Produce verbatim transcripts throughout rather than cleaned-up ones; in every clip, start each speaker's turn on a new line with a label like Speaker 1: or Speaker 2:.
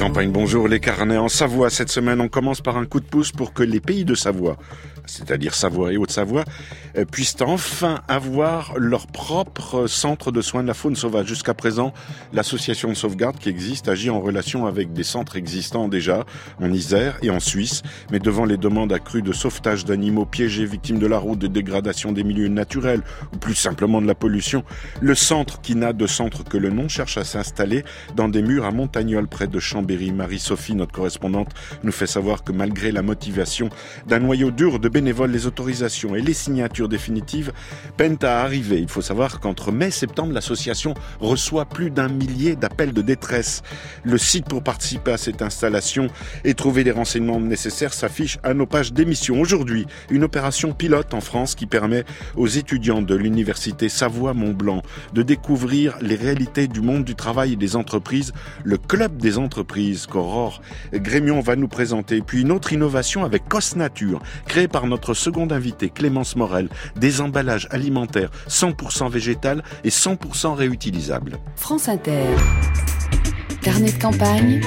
Speaker 1: Campagne, bonjour les carnets en Savoie. Cette semaine, on commence par un coup de pouce pour que les pays de Savoie, c'est-à-dire Savoie et Haute-Savoie, puissent enfin avoir leur propre centre de soins de la faune sauvage. Jusqu'à présent, l'association de sauvegarde qui existe agit en relation avec des centres existants déjà en Isère et en Suisse. Mais devant les demandes accrues de sauvetage d'animaux piégés, victimes de la route, de dégradation des milieux naturels ou plus simplement de la pollution, le centre, qui n'a de centre que le nom, cherche à s'installer dans des murs à Montagnol, près de Chambéry. Marie-Sophie, notre correspondante, nous fait savoir que malgré la motivation d'un noyau dur de bénévoles, les autorisations et les signatures définitives peinent à arriver. Il faut savoir qu'entre mai et septembre, l'association reçoit plus d'un millier d'appels de détresse. Le site pour participer à cette installation et trouver les renseignements nécessaires s'affiche à nos pages d'émission. Aujourd'hui, une opération pilote en France qui permet aux étudiants de l'université Savoie-Mont-Blanc de découvrir les réalités du monde du travail et des entreprises, le club des entreprises qu'Aurore Grémion va nous présenter. Puis une autre innovation avec Cos Nature, créée par notre seconde invitée, Clémence Morel, des emballages alimentaires cent pour cent végétal et cent pour cent réutilisables.
Speaker 2: France Inter. Carnet de campagne.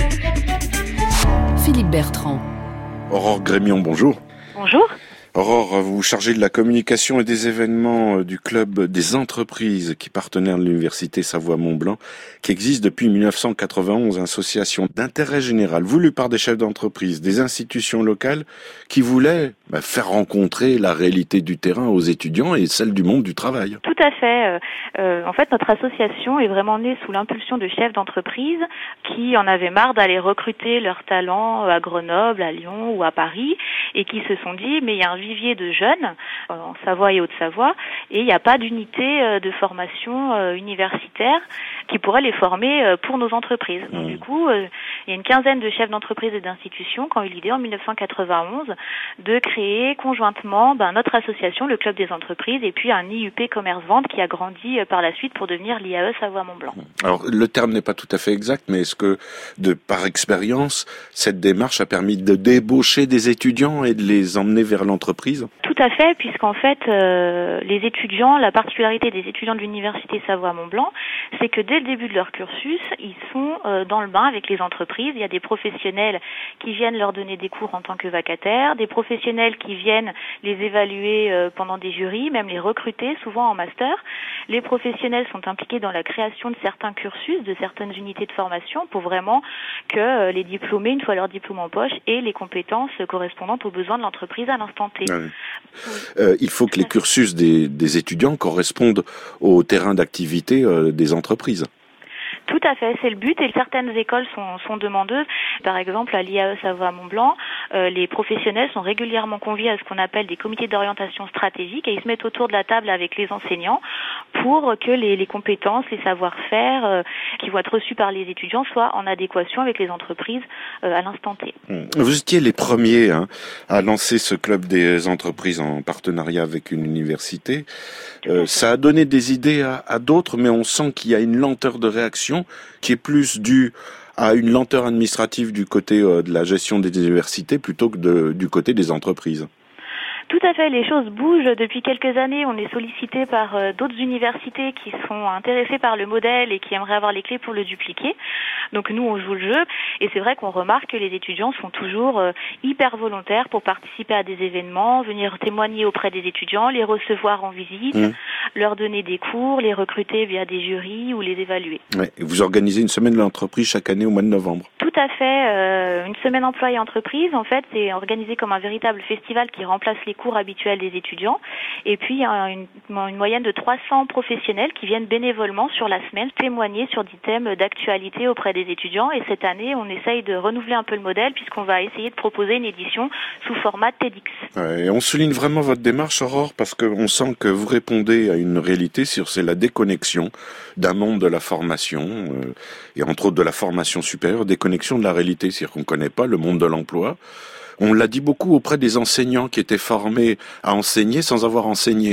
Speaker 2: Philippe Bertrand.
Speaker 1: Aurore Grémion, bonjour.
Speaker 3: Bonjour.
Speaker 1: Aurore, vous vous chargez de la communication et des événements du club des entreprises qui est partenaire de l'université Savoie-Mont-Blanc, qui existe depuis dix-neuf cent quatre-vingt-onze, association d'intérêt général voulue par des chefs d'entreprise, des institutions locales qui voulaient bah, faire rencontrer la réalité du terrain aux étudiants et celle du monde du travail.
Speaker 3: Tout à fait. Euh, en fait, notre association est vraiment née sous l'impulsion de chefs d'entreprise qui en avaient marre d'aller recruter leurs talents à Grenoble, à Lyon ou à Paris et qui se sont dit, mais il y a un vivier de jeunes en Savoie et Haute-Savoie et il n'y a pas d'unité de formation universitaire qui pourrait les former pour nos entreprises. Mmh. Donc, du coup, il y a une quinzaine de chefs d'entreprise et d'institutions qui ont eu l'idée en dix-neuf cent quatre-vingt-onze de créer conjointement ben, notre association, le Club des entreprises, et puis un I U P Commerce-Vente qui a grandi par la suite pour devenir l'I A E Savoie-Mont-Blanc.
Speaker 1: Alors, le terme n'est pas tout à fait exact, mais est-ce que, de par expérience, cette démarche a permis de débaucher des étudiants et de les emmener vers l'entreprise ?
Speaker 3: Tout à fait, puisqu'en fait, euh, les étudiants, la particularité des étudiants de l'université Savoie-Mont-Blanc, c'est que dès le début de leur cursus, ils sont euh, dans le bain avec les entreprises. Il y a des professionnels qui viennent leur donner des cours en tant que vacataires, des professionnels qui viennent les évaluer euh, pendant des jurys, même les recruter, souvent en master. Les professionnels sont impliqués dans la création de certains cursus, de certaines unités de formation, pour vraiment que euh, les diplômés, une fois leur diplôme en poche, aient les compétences correspondantes aux besoins de l'entreprise à l'instant T.
Speaker 1: Ouais. Euh, il faut que les cursus des, des étudiants correspondent au terrain d'activité euh, des entreprises.
Speaker 3: Tout à fait, c'est le but et certaines écoles sont, sont demandeuses. Par exemple, à l'I A E Savoie-Mont-Blanc, euh, les professionnels sont régulièrement conviés à ce qu'on appelle des comités d'orientation stratégique et ils se mettent autour de la table avec les enseignants pour que les, les compétences, les savoir-faire euh, qui vont être reçus par les étudiants soient en adéquation avec les entreprises euh, à l'instant T.
Speaker 1: Vous étiez les premiers hein, à lancer ce club des entreprises en partenariat avec une université. Euh, ça a donné des idées à, à d'autres, mais on sent qu'il y a une lenteur de réaction qui est plus due à une lenteur administrative du côté euh, de la gestion des universités plutôt que de, du côté des entreprises.
Speaker 3: Tout à fait, les choses bougent. Depuis quelques années, on est sollicité par euh, d'autres universités qui sont intéressées par le modèle et qui aimeraient avoir les clés pour le dupliquer. Donc nous, on joue le jeu et c'est vrai qu'on remarque que les étudiants sont toujours euh, hyper volontaires pour participer à des événements, venir témoigner auprès des étudiants, les recevoir en visite, mmh. leur donner des cours, les recruter via des jurys ou les évaluer.
Speaker 1: Ouais, et vous organisez une semaine de l'entreprise chaque année au mois de novembre.
Speaker 3: Tout à fait. Euh, une semaine employée entreprise, en fait, c'est organisé comme un véritable festival qui remplace les cours habituels des étudiants. Et puis, il y a une, une moyenne de trois cents professionnels qui viennent bénévolement sur la semaine témoigner sur des thèmes d'actualité auprès des étudiants. Et cette année, on essaye de renouveler un peu le modèle puisqu'on va essayer de proposer une édition sous format TEDx.
Speaker 1: Ouais, et on souligne vraiment votre démarche, Aurore, parce qu'on sent que vous répondez à une réalité sur c'est la déconnexion d'un monde de la formation, euh, et entre autres de la formation supérieure, déconnexion de la réalité, c'est-à-dire qu'on ne connaît pas le monde de l'emploi. On l'a dit beaucoup auprès des enseignants qui étaient formés à enseigner sans avoir enseigné.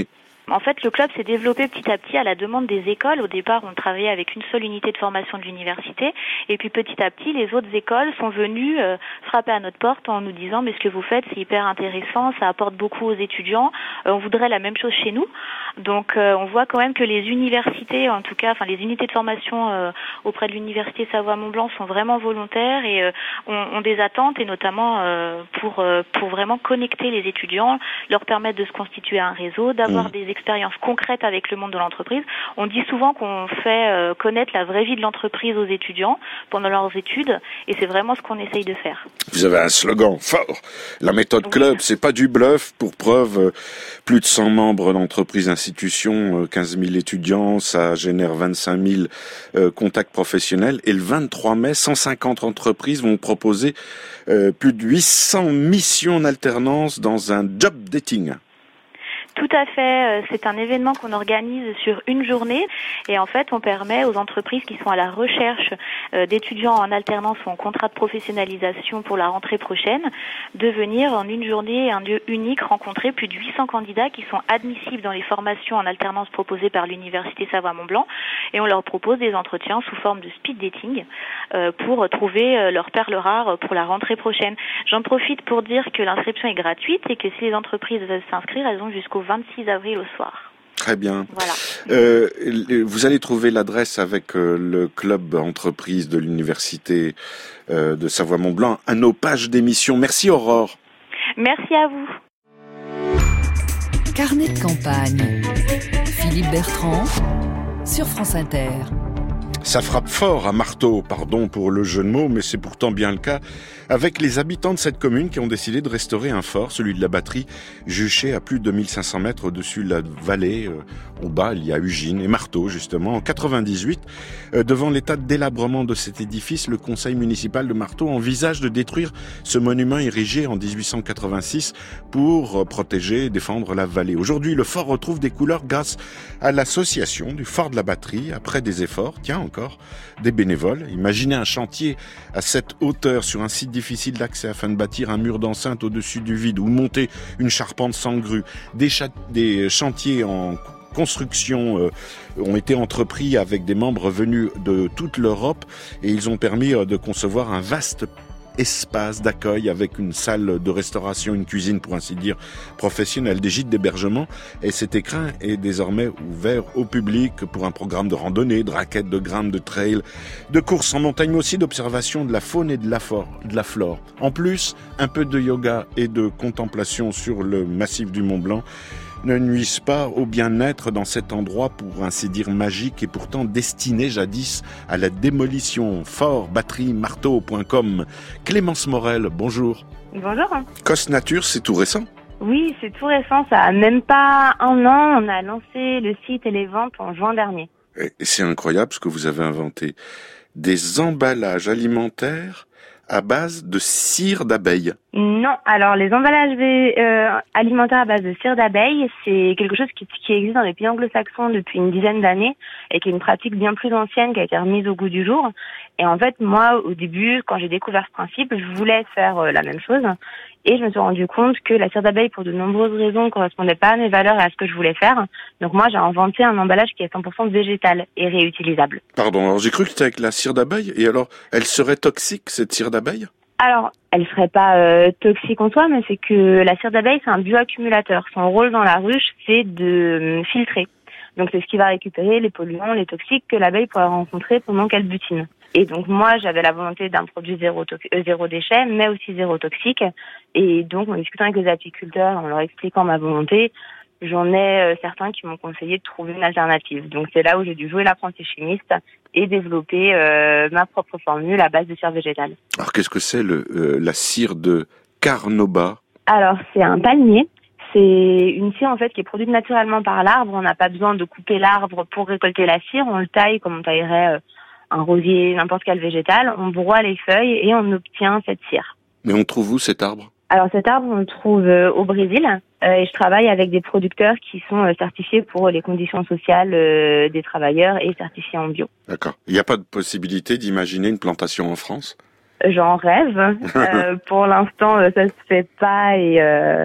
Speaker 3: En fait, le club s'est développé petit à petit à la demande des écoles. Au départ, on travaillait avec une seule unité de formation de l'université. Et puis petit à petit, les autres écoles sont venues euh, frapper à notre porte en nous disant « mais ce que vous faites, c'est hyper intéressant, ça apporte beaucoup aux étudiants. Euh, on voudrait la même chose chez nous ». Donc euh, on voit quand même que les universités, en tout cas, enfin les unités de formation euh, auprès de l'université Savoie-Mont-Blanc sont vraiment volontaires et euh, ont, ont des attentes, et notamment euh, pour, euh, pour vraiment connecter les étudiants, leur permettre de se constituer un réseau, d'avoir mmh. des expériences concrètes avec le monde de l'entreprise. On dit souvent qu'on fait euh, connaître la vraie vie de l'entreprise aux étudiants pendant leurs études, et c'est vraiment ce qu'on essaye de faire.
Speaker 1: Vous avez un slogan fort. La méthode club, oui. c'est pas du bluff. Pour preuve, plus de cent membres d'entreprise, institutions, quinze mille étudiants, ça génère vingt-cinq mille euh, contacts professionnels. Et le vingt-trois mai, cent cinquante entreprises vont proposer euh, plus de huit cents missions en alternance dans un job dating.
Speaker 3: Tout à fait. C'est un événement qu'on organise sur une journée, et en fait, on permet aux entreprises qui sont à la recherche d'étudiants en alternance ou en contrat de professionnalisation pour la rentrée prochaine de venir en une journée, un lieu unique, rencontrer plus de huit cents candidats qui sont admissibles dans les formations en alternance proposées par l'université Savoie-Mont-Blanc, et on leur propose des entretiens sous forme de speed dating pour trouver leur perle rare pour la rentrée prochaine. J'en profite pour dire que l'inscription est gratuite et que si les entreprises veulent s'inscrire, elles ont jusqu'au vingt-six avril au soir.
Speaker 1: Très bien.
Speaker 3: Voilà.
Speaker 1: Euh, vous allez trouver l'adresse avec euh, le club entreprise de l'université euh, de Savoie-Mont-Blanc à nos pages d'émission. Merci Aurore.
Speaker 3: Merci à vous.
Speaker 2: Carnet de campagne. Philippe Bertrand sur France Inter.
Speaker 1: Ça frappe fort à marteau, pardon pour le jeu de mots, mais c'est pourtant bien le cas, avec les habitants de cette commune qui ont décidé de restaurer un fort, celui de la Batterie, juché à plus de deux mille cinq cents mètres au-dessus de la vallée. Euh, au bas, il y a Ugine et Marteau, justement. En quatre-vingt-dix-huit, euh, devant l'état de délabrement de cet édifice, le conseil municipal de Marteau envisage de détruire ce monument érigé en dix-huit cent quatre-vingt-six pour euh, protéger et défendre la vallée. Aujourd'hui, le fort retrouve des couleurs grâce à l'association du fort de la Batterie, après des efforts, tiens encore, des bénévoles. Imaginez un chantier à cette hauteur sur un site difficile d'accès afin de bâtir un mur d'enceinte au-dessus du vide ou monter une charpente sans grue. Des, cha- des chantiers en construction euh, ont été entrepris avec des membres venus de toute l'Europe et ils ont permis euh, de concevoir un vaste espace d'accueil avec une salle de restauration, une cuisine pour ainsi dire professionnelle, des gîtes d'hébergement, et cet écrin est désormais ouvert au public pour un programme de randonnée, de raquettes, de grimpe, de trail, de courses en montagne, mais aussi d'observation de la faune et de la, for- de la flore. En plus, un peu de yoga et de contemplation sur le massif du Mont Blanc ne nuisent pas au bien-être dans cet endroit pour ainsi dire magique et pourtant destiné jadis à la démolition. Fort batterie marteau point com. Clémence Morel, bonjour.
Speaker 3: Bonjour.
Speaker 1: Cos Nature, c'est tout récent?
Speaker 3: Oui, c'est tout récent, ça a même pas un an. On a lancé le site et les ventes en juin dernier.
Speaker 1: Et c'est incroyable ce que vous avez inventé. Des emballages alimentaires à base de cire d'abeille.
Speaker 3: Non, alors les emballages euh, alimentaires à base de cire d'abeille, c'est quelque chose qui, qui existe dans les pays anglo-saxons depuis une dizaine d'années et qui est une pratique bien plus ancienne qui a été remise au goût du jour. Et en fait, moi, au début, quand j'ai découvert ce principe, je voulais faire euh, la même chose. Et je me suis rendu compte que la cire d'abeille, pour de nombreuses raisons, ne correspondait pas à mes valeurs et à ce que je voulais faire. Donc moi, j'ai inventé un emballage qui est cent pour cent végétal et réutilisable.
Speaker 1: Pardon, alors j'ai cru que c'était avec la cire d'abeille. Et alors, elle serait toxique, cette cire d'abeille ?
Speaker 3: Alors, elle serait pas euh, toxique en soi, mais c'est que la cire d'abeille, c'est un bioaccumulateur. Son rôle dans la ruche, c'est de euh, filtrer. Donc c'est ce qui va récupérer les polluants, les toxiques que l'abeille pourrait rencontrer pendant qu'elle butine. Et donc moi, j'avais la volonté d'un produit zéro, to- euh, zéro déchet, mais aussi zéro toxique. Et donc, en discutant avec les apiculteurs, en leur expliquant ma volonté, j'en ai euh, certains qui m'ont conseillé de trouver une alternative. Donc c'est là où j'ai dû jouer l'apprenti chimiste et développer euh, ma propre formule à base de cire végétale.
Speaker 1: Alors qu'est-ce que c'est le, euh, la cire de carnauba ?
Speaker 3: Alors c'est un palmier. C'est une cire en fait qui est produite naturellement par l'arbre. On n'a pas besoin de couper l'arbre pour récolter la cire. On le taille comme on taillerait euh, un rosier, n'importe quel végétal. On broie les feuilles et on obtient cette cire.
Speaker 1: Mais on trouve où cet arbre ?
Speaker 3: Alors cet arbre, on le trouve euh, au Brésil euh, et je travaille avec des producteurs qui sont euh, certifiés pour les conditions sociales euh, des travailleurs et certifiés en bio.
Speaker 1: D'accord. Il n'y a pas de possibilité d'imaginer une plantation en France ?
Speaker 3: J'en rêve. euh, pour l'instant, euh, ça se fait pas et... Euh,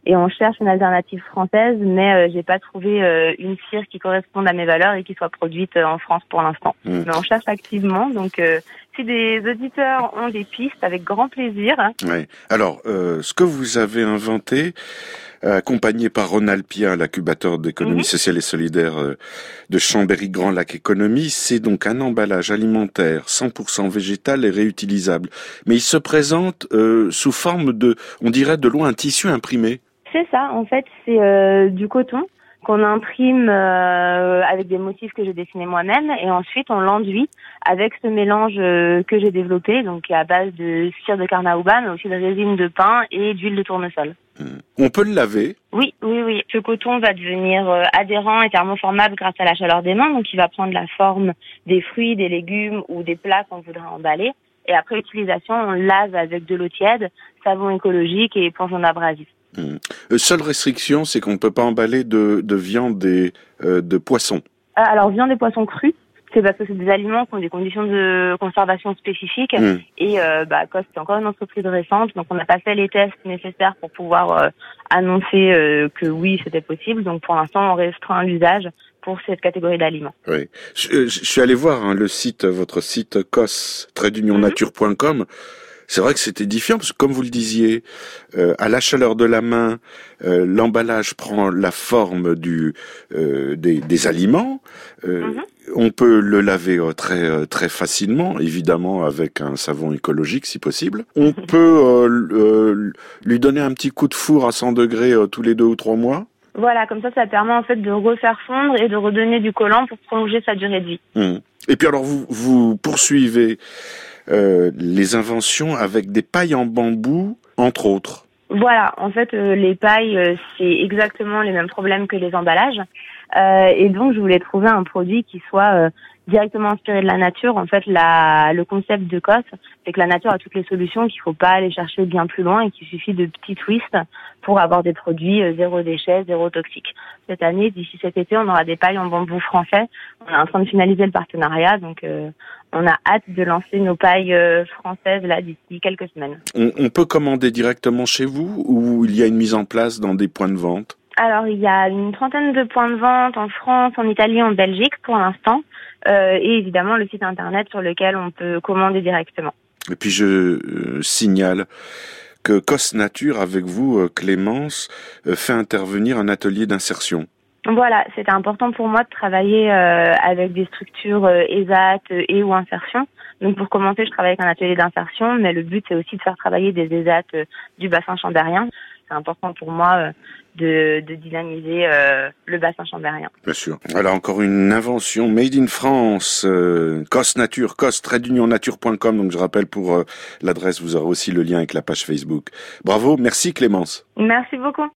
Speaker 4: et on cherche une alternative française, mais euh, j'ai pas trouvé euh, une cire qui corresponde à mes valeurs et qui soit produite euh, en France pour l'instant. Mmh. Mais on cherche activement, donc euh, si des auditeurs ont des pistes, avec grand plaisir.
Speaker 1: Ouais. Alors, euh, ce que vous avez inventé, accompagné par Ronald Pia, l'incubateur d'économie mmh. sociale et solidaire euh, de Chambéry-Grand Lac Économie, c'est donc un emballage alimentaire cent pour cent végétal et réutilisable. Mais il se présente euh, sous forme de, on dirait de loin, un tissu imprimé.
Speaker 4: C'est ça, en fait, c'est euh, du coton qu'on imprime euh, avec des motifs que j'ai dessinés moi-même, et ensuite on l'enduit avec ce mélange euh, que j'ai développé, donc à base de cire de carnauba, mais aussi de résine de pin et d'huile de tournesol.
Speaker 1: Mmh. On peut le laver?
Speaker 4: Oui, oui, oui. Ce coton va devenir euh, adhérent et thermoformable grâce à la chaleur des mains, donc il va prendre la forme des fruits, des légumes ou des plats qu'on voudra emballer. Et après utilisation, on lave avec de l'eau tiède, savon écologique et éponge non abrasive.
Speaker 1: Mmh. Euh, seule restriction, c'est qu'on ne peut pas emballer de, de viande et euh, de poisson.
Speaker 4: Alors, viande et poissons crus, c'est parce que c'est des aliments qui ont des conditions de conservation spécifiques. Mmh. Et euh, bah, Cos, c'est encore une entreprise récente, donc on n'a pas fait les tests nécessaires pour pouvoir euh, annoncer euh, que oui, c'était possible. Donc pour l'instant, on restreint l'usage pour cette catégorie d'aliments.
Speaker 1: Oui, je, je suis allé voir hein, le site, votre site cos tiret d'union nature point com. C'est vrai que c'est édifiant parce que, comme vous le disiez, euh, à la chaleur de la main, euh, l'emballage prend la forme du euh, des, des aliments. Euh, mm-hmm. On peut le laver euh, très euh, très facilement, évidemment avec un savon écologique si possible. On peut euh, euh, lui donner un petit coup de four à cent degrés euh, tous les deux ou trois mois.
Speaker 4: Voilà, comme ça, ça permet en fait de refaire fondre et de redonner du collant pour prolonger sa durée de vie.
Speaker 1: Mmh. Et puis alors vous vous poursuivez euh, les inventions avec des pailles en bambou, entre autres.
Speaker 4: Voilà, en fait, euh, les pailles, euh, c'est exactement les mêmes problèmes que les emballages. Euh, et donc, je voulais trouver un produit qui soit euh, directement inspiré de la nature. En fait, la, le concept de Cos, c'est que la nature a toutes les solutions, qu'il faut pas aller chercher bien plus loin et qu'il suffit de petits twists pour avoir des produits euh, zéro déchet, zéro toxique. Cette année, d'ici cet été, on aura des pailles en bambou français. On est en train de finaliser le partenariat, donc euh, on a hâte de lancer nos pailles euh, françaises là d'ici quelques semaines.
Speaker 1: On, on peut commander directement chez vous ou il y a une mise en place dans des points de vente?
Speaker 4: Alors, il y a une trentaine de points de vente en France, en Italie, en Belgique pour l'instant, euh, et évidemment le site internet sur lequel on peut commander directement.
Speaker 1: Et puis je euh, signale que Cos Nature, avec vous, euh, Clémence, euh, fait intervenir un atelier d'insertion.
Speaker 4: Voilà, c'était important pour moi de travailler euh, avec des structures euh, E S A T et ou insertion. Donc pour commencer, je travaille avec un atelier d'insertion, mais le but c'est aussi de faire travailler des E S A T du bassin chambérien. C'est important pour moi euh, de, de dynamiser euh, le bassin chambérien.
Speaker 1: Bien sûr. Voilà encore une invention made in France, euh, Cos Nature, cos tiret d'union nature point com. Donc je rappelle pour euh, l'adresse, vous aurez aussi le lien avec la page Facebook. Bravo, merci Clémence.
Speaker 4: Merci beaucoup.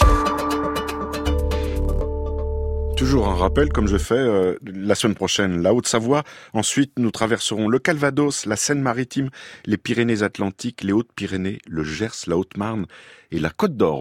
Speaker 1: Toujours un rappel, comme je fais, euh, la semaine prochaine, la Haute-Savoie. Ensuite, nous traverserons le Calvados, la Seine-Maritime, les Pyrénées-Atlantiques, les Hautes-Pyrénées, le Gers, la Haute-Marne et la Côte d'Or.